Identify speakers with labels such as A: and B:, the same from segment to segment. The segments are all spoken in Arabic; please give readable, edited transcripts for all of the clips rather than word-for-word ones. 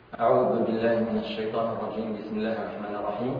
A: أعوذ بالله من الشيطان الرجيم. بسم الله الرحمن الرحيم.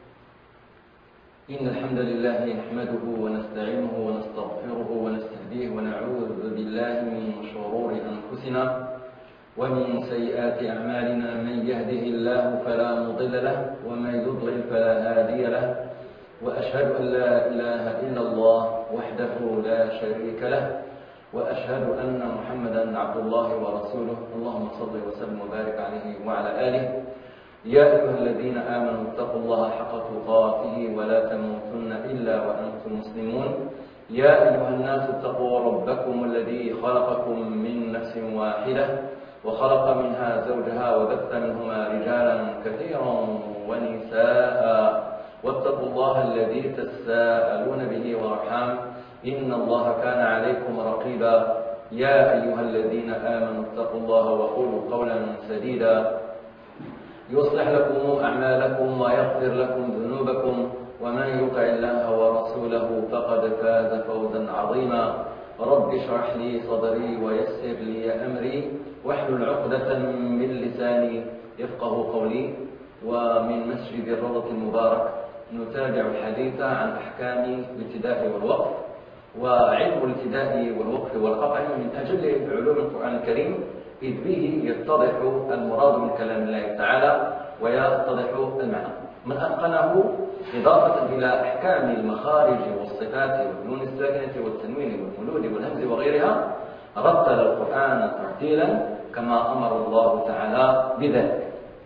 A: إن الحمد لله نحمده ونستعينه ونستغفره ونستهديه ونعوذ بالله من شرور أنفسنا ومن سيئات أعمالنا. من يهده الله فلا مضل له ومن يضلل فلا هادي له، وأشهد أن لا إله إلا الله وحده لا شريك له، وأشهد أن محمدا عبد الله ورسوله. اللهم صل وسلم وبارك عليه وعلى آله. يا أيها الذين آمنوا اتقوا الله حق تقاته ولا تموتن إلا وأنتم مسلمون. يا أيها الناس اتقوا ربكم الذي خلقكم من نفس واحدة وخلق منها زوجها وبث منهما رجالا كثيرا ونساء، واتقوا الله الذي تساءلون به والأرحام إن الله كان عليكم رقيبا. يا أيها الذين آمنوا اتقوا الله وقولوا قولا سديدا يصلح لكم أعمالكم ويغفر لكم ذنوبكم، ومن يطع الله ورسوله فقد فاز فوزا عظيما. رب اشرح لي صدري ويسر لي أمري واحلل عقدة من لساني يفقه قولي. ومن مسجد الروضة المبارك نتابع الحديث عن أحكام الابتداء والوقف. وعلم الابتداء والوقف والقطع من أجل علوم القرآن الكريم، إذ به يتضح المراد من كلام الله تعالى ويتضح المعنى. من أتقنه إضافة إلى أحكام المخارج والصفات والنون الساكنة والتنوين والمولود والهمز وغيرها رتل القرآن ترتيلا كما أمر الله تعالى بذلك.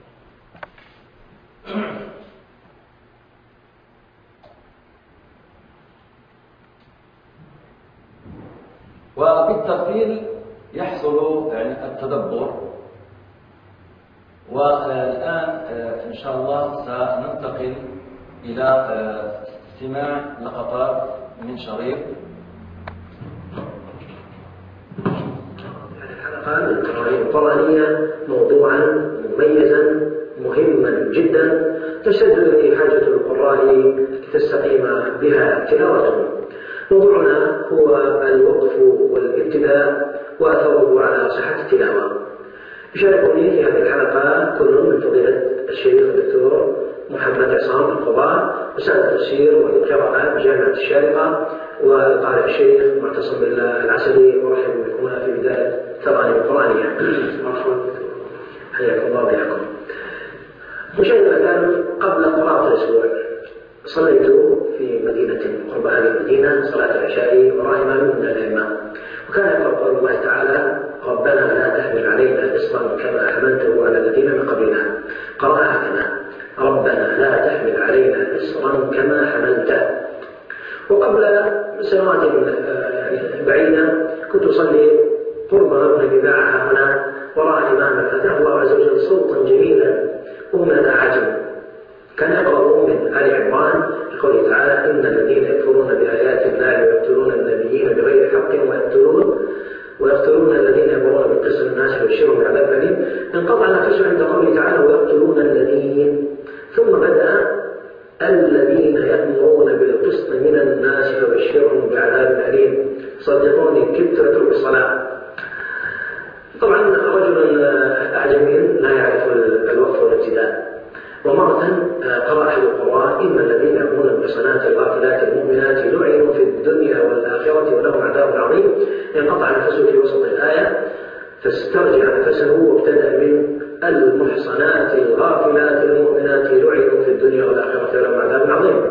A: وبالترتيل يحصل التدبر. والآن إن شاء الله سننتقل إلى استماع لقطات من شريط.
B: الحلقة من القراءة القرآنية موضوعا مميزا مهما جدا تشتد إليه حاجة القراء لتستقيم بها تلاوتهم. موضوعنا هو الوقف والابتداء وأثره على صحة التلاوة. يشاركني في هذه الحلقة كل من فضيلة الشيخ الدكتور محمد عصام القضاء، أستاذ التفسير والقراءة بجامعة الشارقة، وقال الشيخ معتصم العسلي. أرحب بكم في بداية الترانيم القرآنية. حياكم الله وبياكم. مشاهدينا قبل قراءة الأسبوع صليت في مدينة قرب هذه المدينة صلاة العشاء وراء إمام من الأئمة، وكان يقرأ قول الله تعالى: ربنا لا تحمل علينا إصرا كما حملته على الذين من قبلنا. قرأها هكذا: ربنا لا تحمل علينا إصرا كما حملته. وقبل سنوات بعيدة كنت أصلي قرب مبنى الإذاعة هنا وراء إمام فتح الله عز وجل صوتا جميلا وهو من الأعاجم، كان يقرأ من آل عمران بقوله تعالى: إن الذين يكفرون بآيات الله ويقتلون النبيين بغير حق ويقتلون الذين يأمرون بالقسط من الناس ويبشرهم بعذاب أليم. انقطع نفسه عند قوله تعالى: ويقتلون الذين، ثم بدأ: الذين يأمرون بالقسط من الناس فبشرهم بعذاب أليم. صدقوني كدت أترك الصلاة. طبعا رجل أعجمي لا يعرف الوقف والابتداء. ومرة قرأ أحد القراء: إن الذين يأمرون بالمحصنات الغافلات المؤمنات لعنوا في الدنيا والآخرة ولهم عذاب عظيم. انقطع نفسه في وسط الآية فاسترجع نفسه وابتدأ من المحصنات الغافلات المؤمنات لعنوا في الدنيا والآخرة ولهم عذاب عظيم.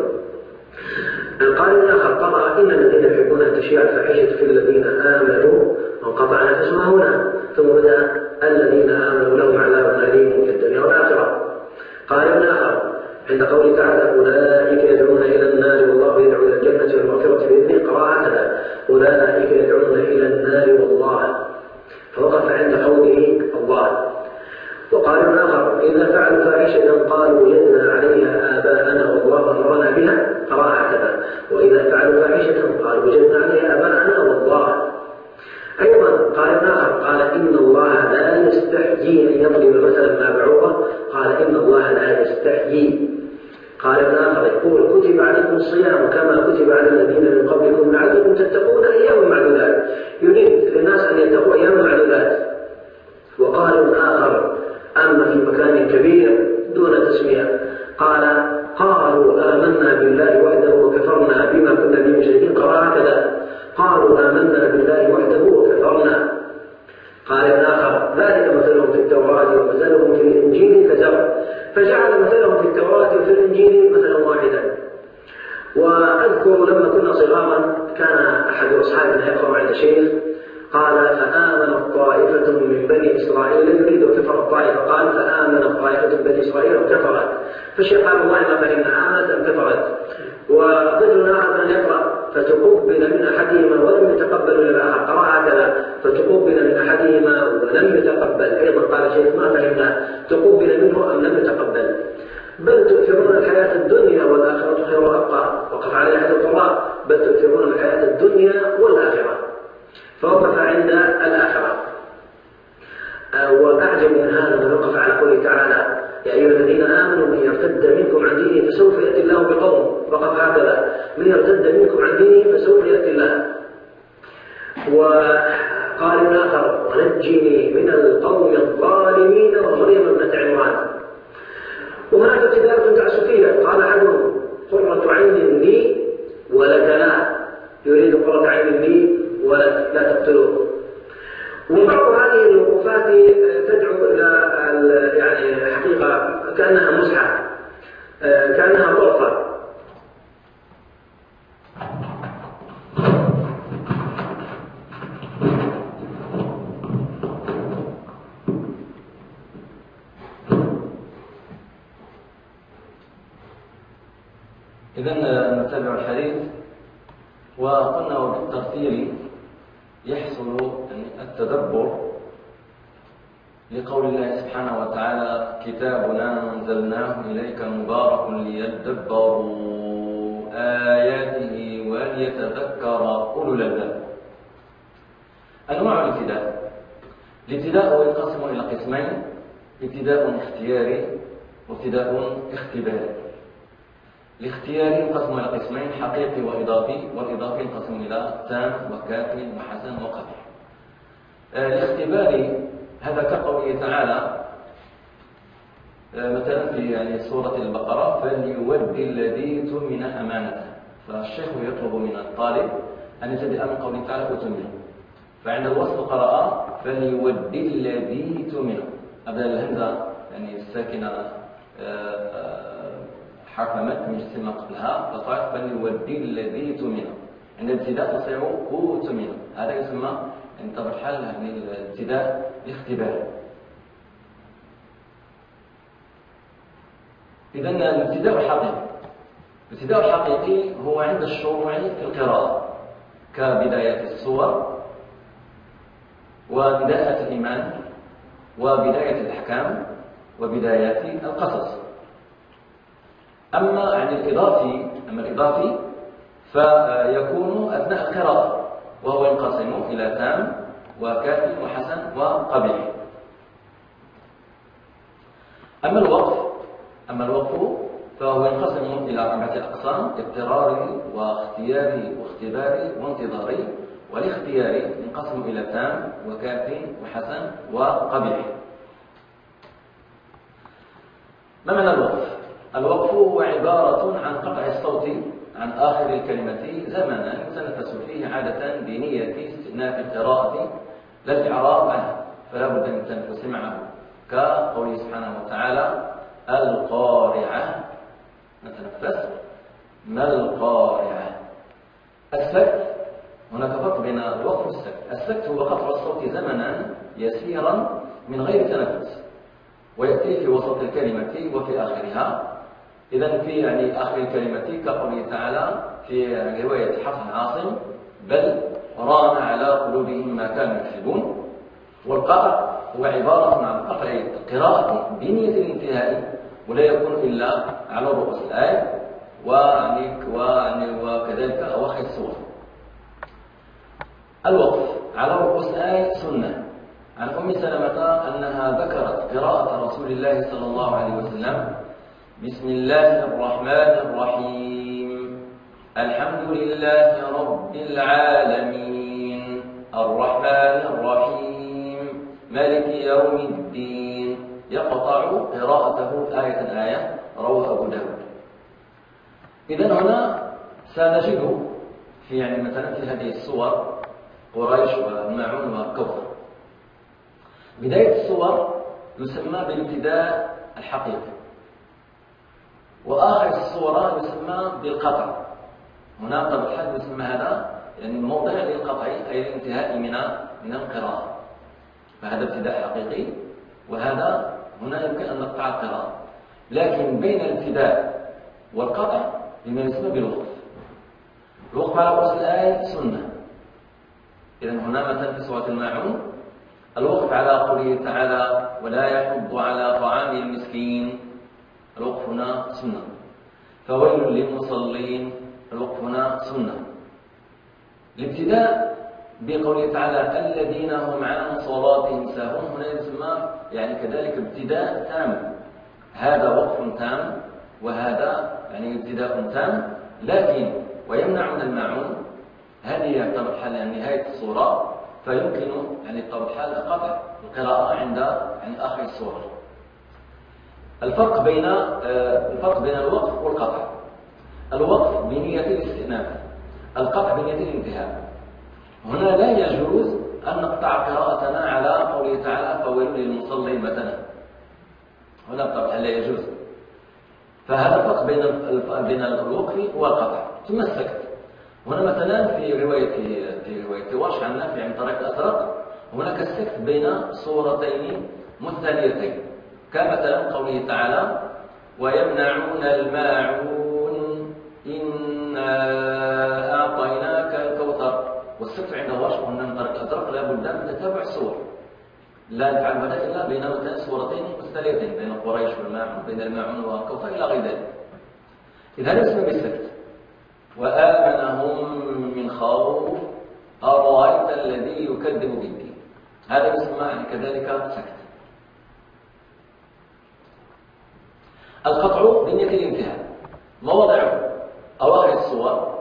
B: قال الآخر قرأ: إن الذين يحبون أن تشيع الفاحشة في الذين آمنوا، وانقطع نفسه هنا، ثم بدأ: الذين آمنوا لهم عذاب أليم في الدنيا والآخرة. قال الآخر عند قوله تعالى: أولئك يدعون إلى النار والله يدعو إلى الجنة والمغفرة بإذنه. قرأ هكذا: أولئك يدعون إلى النار والله، فوقف عند قوله الله. وقال الآخر: إذا فعلوا فاحشة قالوا وجدنا عليها آباءنا والله أمرنا بها. قرأ هكذا: وإذا فعلوا فاحشة قالوا وجدنا عليها آباءنا والله. أيضا قال الآخر: قال: إن الله لا يستحيي أن يضرب مثلا ما بعوضة. قال: إن الله لا يستحيي. قال الآخر: يقول: كتب عليكم الصيام كما كتب على الذين من قبلكم لعلكم تتقون أيام معدودات. يريد الناس أن يتقوا أيام معدودات. وقال الآخر: أما في مكان كبير دون تسمية قالوا آمنا بالله وحده وكفرنا بما كنا به مشركين. قال هكذا: قالوا آمنا بالله وحده وكفرنا. قال الآخر: ذلك مثلهم في التوراة ومثلهم في الإنجيل كزرع، فجعل مثلهم في التوراة وفي الإنجيل مثلا واحدا. وأذكر لما كنا صغارا كان أحد أصحابنا يقرأ عند شيخ قال: فآمنت طائفة من بني إسرائيل يريد وكفرت طائفة، قال: فآمنت طائفة من بني إسرائيل وكفرت. فالشيخ قال: والله ما فهمنا آمنت أم كفرت. وطفل آخر يقرأ: فتقبل من أحدهما ولم يتقبل من الآخر، قرأ هكذا: فتقبل من أحدهما ولم يتقبل. أيضا قال الشيخ: ما فهمنا تقبل منه أم لم يتقبل. بل تؤثرون الحياة الدنيا والآخرة خير وأبقى. وقف على أحد القراء: بل تؤثرون الحياة الدنيا والآخرة، فوقف عند الآخرة. وأعجب من هذا من وقف على قوله تعالى: يا أيها الذين آمنوا من يرتد منكم عن دينه فسوف يأتي الله بقوم. وقف هكذا: من يرتد منكم عن دينه فسوف يأتي الله. وقال الآخر: ونجني من القوم الظالمين ومريم ابنة عمران. وهناك ابتداءات تعسفية. قال أحدهم: قرة عين لي ولك لا، يريد قرة عين لي ولك لا تقتلوه. وبعض هذه الوقوفات تدعو إلى يعني حقيقة كأنها مزحة، كأنها طرفة.
A: إذن نتابع الحديث. وقلنا وبالترتيب يحصل التدبر لقول الله سبحانه وتعالى: كتابنا أنزلناه إليك مبارك ليدبروا آياته وليتذكر أولو الألباب. أنواع الابتداء: الابتداء ينقسم إلى قسمين: ابتداء اختياري وابتداء اختباري. الاختياري ينقسم إلى قسمين: حقيقي وإضافي. والإضافي ينقسم إلى تام وكافي وحسن وقبيح. الاختباري هذا كقوله تعالى مثلا في سورة البقرة: فليؤدي الذي اؤتمن أمانته. فالشيخ يطلب من الطالب أن يبتدئ من قوله تعالى أؤتمن، فعند الوصف قرأ: فليؤدي الذي اؤتمن. أبدا الهمزة الساكنة حرف مد مجسم قبلها، فقال: فليؤدي الذي اؤتمن. عند الابتداء تصير أؤتمن. هذا يسمى طبعا الحال الابتداء الاختباري. إذن الابتداء الحقيقي: الابتداء الحقيقي هو عند الشروع في القراءة، كبداية السور وبداية الإيمان وبداية الأحكام وبدايات القصص. أما الإضافي فيكون أثناء القراءة، وهو ينقسم إلى تام وكافي وحسن وقبيح. أما الوقف فهو ينقسم إلى 4 أقسام: اضطراري واختياري واختباري وانتظاري. والاختياري ينقسم إلى تام وكافي وحسن وقبيح. ما معنى الوقف؟ الوقف هو عبارة عن قطع الصوت عن آخر الكلمة زمنا يتنفس فيه عادة بنية استئناف القراءة لا الإعراب عنها، فلا بد من التنفس معه، كقوله سبحانه وتعالى: القارعة. نتنفس: ما القارعة. السكت: هناك فرق بين الوقف والسكت. السكت هو قطع الصوت زمنا يسيرا من غير تنفس، ويأتي في وسط الكلمة وفي آخرها. إذن في آخر الكلمة كقوله تعالى في رواية حفص عاصم: بل ران على قلوبهم ما كانوا يكسبون. والقطع هو عبارة عن قطع القراءة بنية الانتهاء، ولا يكون إلا على رؤوس الآية وكذلك أواخر السور. الوقف على رؤوس الآية سنة. عن أم سلمة أنها ذكرت قراءة رسول الله صلى الله عليه وسلم: بسم الله الرحمن الرحيم، الحمد لله رب العالمين، الرحمن الرحيم، مالك يوم الدين، يقطع قراءته آية آية، رواه أبو داود. إذن هنا سنجد في يعني مثلا في هذه الصور قريش والماعون والكوثر. بداية الصور يسمى بالابتداء الحقيقي، وآخر الصورة يسمى بالقطع. هنا طبعا الحد يسمى هذا يعني موضع للقطع أي الانتهاء من القراءة، فهذا ابتداء حقيقي، وهذا هنا يمكن أن نقطع القراءة. لكن بين الابتداء والقطع لما يسمى بالوقف. الوقف على رؤوس الآية سنة. إذن هنا مثلا في سورة الماعون الوقف على قوله تعالى ولا يحض على طعام المسكين، الوقف هنا سنة. فويل للمصلين، الوقف هنا سنة. الابتداء بقوله تعالى الذين هم عن صلاتهم ساهون هنا يسمى يعني كذلك ابتداء تام، هذا وقف تام وهذا يعني ابتداء تام، لكن ويمنع من الماعون هذه يعتبر حال يعني نهاية الصورة، فيمكن يعني بطبيعة الحال قطع القراءة عند يعني آخر الصورة. الفرق بين الوقف والقطع: الوقف بنية الاستئناف، القطع بنية الانتهاء. هنا لا يجوز أن نقطع قراءتنا على قوله تعالى فويل للمصلين مثلا، هنا بطبيعة لا يجوز. فهذا الفرق بين الوقف والقطع. ثم السكت، هنا مثلا في رواية ورش عن نافع عن طريق الأزرق هناك السكت بين صورتين مثاليتين، كمثلا قوله تعالى ويمنعون الماعون إنا أعطيناك الكوثر، والسكت عند ورش قلنا من طريق الأزرق لا بد من تتابع الصور، لا يفعل هذا إلا بين مثلا صورتين مثاليتين بين قريش والماعون، بين الماعون والكوثر إلى غير ذلك. إذا هذا يسمى بالسكت. وآمنهم من خوف أرأيت الذي يكذب بالدين، هذا يسمى يعني كذلك سكت. القطع بنية الانتهاء، مواضع أواخر الصور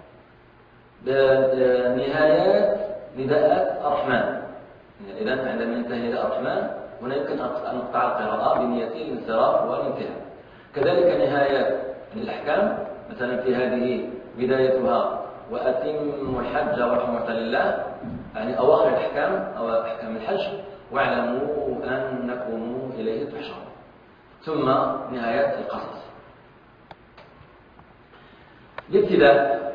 A: بنهايات نداءات الرحمن. إذا عندما ينتهي نداء الرحمن هنا يمكن أن نقطع القراءة بنية الانصراف والانتهاء. كذلك نهايات الأحكام، مثلا في هذه بدايتها وأتموا الحج والعمرة لله، يعني أواخر الأحكام أو أحكام الحج واعلموا أنكم إليه تحشرون. ثم نهايات القصص. الابتداء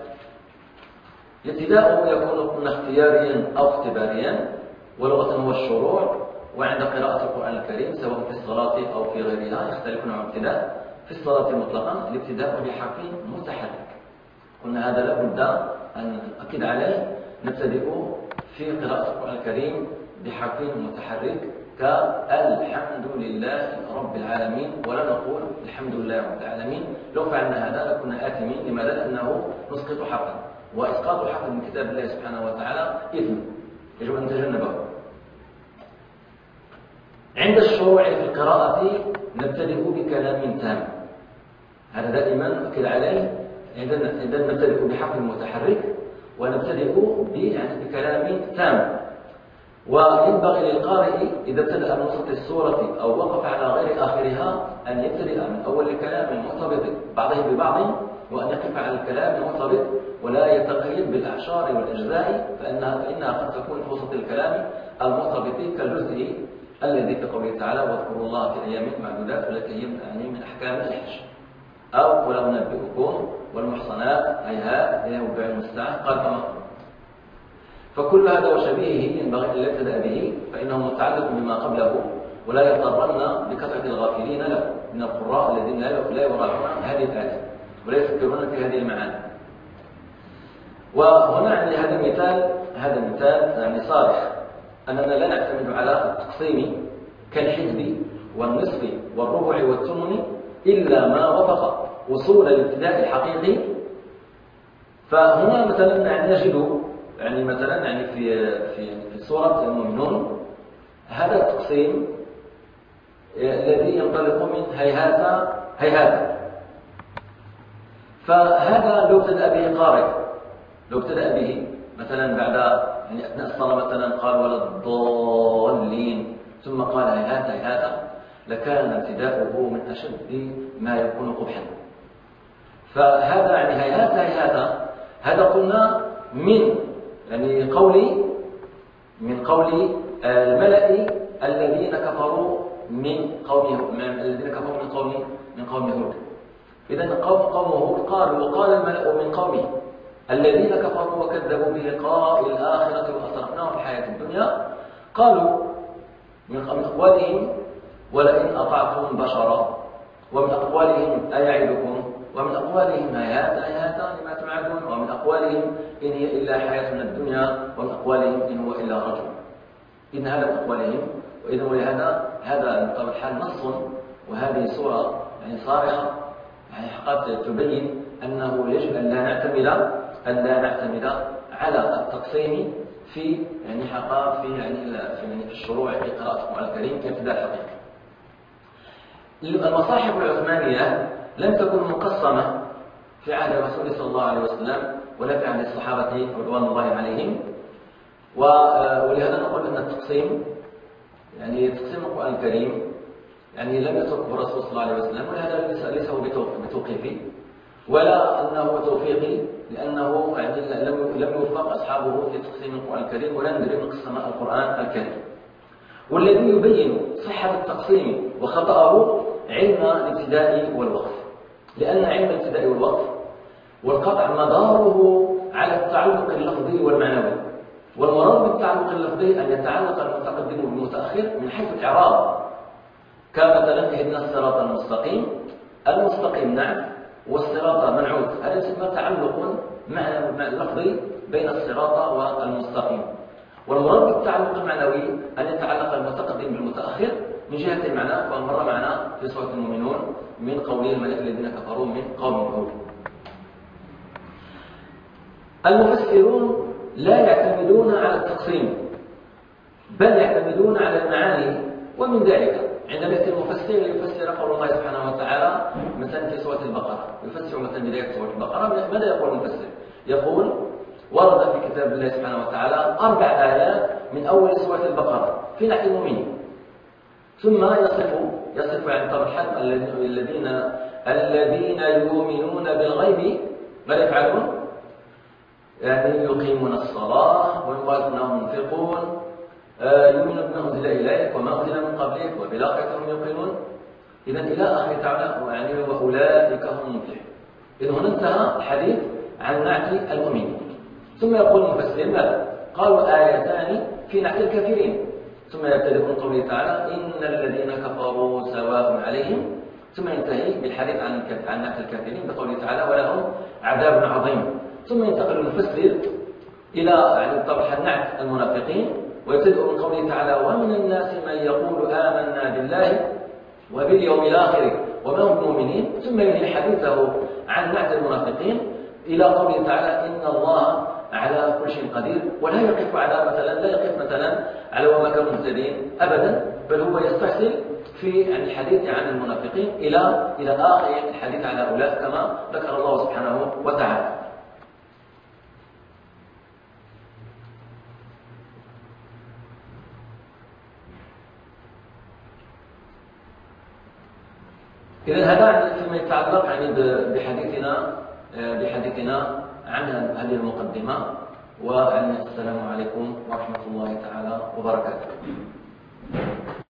A: يكون اختياريا أو اختباريا، ولغة هو الشروع. وعند قراءة القرآن الكريم سواء في الصلاة أو في غيرها يختلف نوع الابتداء. في الصلاة مطلقا الابتداء بحرف متحرك، قلنا هذا لابد أن نؤكد عليه، نبتدئ في قراءة القرآن الكريم بحرف متحرك كالحمد لله رب العالمين، ولا نقول الحمد لله رب العالمين. لو فعلنا هذا لكنا آثمين. لماذا؟ لأنه نسقط حرفا، وإسقاط حرف من كتاب الله سبحانه وتعالى إثم يجب أن نتجنبه. عند الشروع في القراءة نبتدئ بكلام تام، هذا دائما نؤكد عليه. إذا نبتدئ بحرف متحرك ونبتدئ يعني بكلام تام. وينبغي للقارئ إذا ابتدأ من وسط السورة أو وقف على غير آخرها أن يبتدئ من أول الكلام مرتبط بعضه ببعض، وأن يقف على الكلام المرتبط ولا يتقيد بالأعشار والأجزاء، فإنها قد تكون في وسط الكلام المرتبط كالجزء الذي في قوله تعالى واذكروا الله في أيام معدودات، والتي هي يعني من أحكام الحج. أو ولو نبئكم والمحصنات هيهات ينبع المستعان قال فما. فكل هذا وشبيهه ينبغي أن لا يبتدأ به، فإنه متعلق بما قبله، ولا يغترن بكثرة الغافلين له من القراء الذين لا يراعون هذه الآية ولا يفكرون في هذه المعاني. وهنا عندي هذا المثال يعني صالح، أننا لا نعتمد على التقسيم كالحزب والنصف والربع والثمن إلا ما وفق وصول الابتداء الحقيقي. فهنا مثلا نجد يعني مثلا يعني في سورة المؤمنون هذا التقسيم الذي ينطلق من هيهات هيهات. فهذا لو ابتدأ به قارئ، لو ابتدأ به مثلا بعد يعني أثناء الصلاة مثلا قال ولا الضالين ثم قال هيهات هيهات، لكان ابتداؤه من أشد ما يكون قبحا. فهذا يعني هذا قلنا من قول الملأ الذين كفروا من قوم هود. إذن قوم هود قالوا وقال الملأ من قومه الذين كفروا وكذبوا بلقاء الآخرة وأسرفناهم في الحياة الدنيا، قالوا من أقوالهم ولئن أطعتم بشرا، ومن أقوالهم أيعدكم، ومن أقوالهم هيهات لما توعدون، ومن أقوالهم إن هي إلا حياتنا الدنيا، ومن أقوالهم إن هو إلا رجل. إن هذا من أقوالهم. وإذن هذا بطبيعة الحال نص، وهذه صورة يعني صارخة يعني قد تبين أنه يجب أن لا نعتمد على التقسيم في الشروع في قراءة القرآن الكريم كابتداء الحقيقي. المصاحف العثمانية لم تكن مقسمة في عهد الرسول صلى الله عليه وسلم ولا في عهد الصحابة رضوان الله عليهم، ولهذا نقول أن التقسيم تقسيم القرآن الكريم لم يتركه الرسول صلى الله عليه وسلم، ولهذا ليس هو بتوقيفي ولا أنه توفيقي، لأنه لم يوفق أصحابه في تقسيم القرآن الكريم، ولا ندري من قسم القرآن الكريم. والذي يبين صحة التقسيم وخطأه علم الابتداء والوقف، لأن علم الابتداء والوقف والقطع مداره على التعلق اللفظي والمعنوي، والمراد بالتعلق اللفظي أن يتعلق المتقدم بالمتأخر من حيث الإعراب، كمثلا اهدنا الصراط المستقيم نعم، والصراط منعوت، هذا يسمى تعلق لفظي بين الصراط والمستقيم. والمراد بالتعلق المعنوي أن يتعلق المتقدم بالمتأخر من جهة المعنى، ومر معنا في سورة المؤمنون من قول الملأ الذين كفروا من قوم هود. المفسرون لا يعتمدون على التقسيم، بل يعتمدون على المعاني. ومن ذلك عندما يأتي المفسر ليفسر قول الله سبحانه وتعالى مثلا في سورة البقرة، يفسر مثلا بداية سورة البقرة، ماذا يقول المفسر؟ يقول ورد في كتاب الله سبحانه وتعالى 4 آيات من أول سورة البقرة في نحو المؤمنين، ثم يصف عن طرح الذين يؤمنون بالغيب ماذا يفعلون؟ يقيمون الصلاة ومما رزقناهم ينفقون، يؤمنون بما أنزل إليك وما أنزل من قبلك وبالآخرة هم يوقنون. إذا إلى آخر تعالى وأولئك هم المفلحون. إذا هنا انتهى الحديث عن نعت المؤمنين. ثم يقول المفسر ماذا؟ قالوا آيتان في نعت الكافرين، ثم يبتدئ من قوله تعالى إن الذين كفروا سواء عليهم، ثم ينتهي بالحديث عن نعت الكافرين بقوله تعالى ولهم عذاب عظيم. ثم ينتقل المفسر إلى طرح نعت المنافقين، ويبتدئ من قوله تعالى ومن الناس من يقول آمنا بالله وباليوم الآخر وما هم بمؤمنين، ثم ينهي حديثه عن نعت المنافقين إلى قوله تعالى إن الله على كل شيء قدير، ولا يقف مثلا على وما كانوا مهتدين أبدا، بل هو يستحسن في الحديث عن المنافقين إلى آخر الحديث عن هؤلاء كما ذكر الله سبحانه وتعالى. إذن هذا فيما يتعلق بحديثنا عن هذه المقدمة، والسلام عليكم ورحمة الله تعالى وبركاته.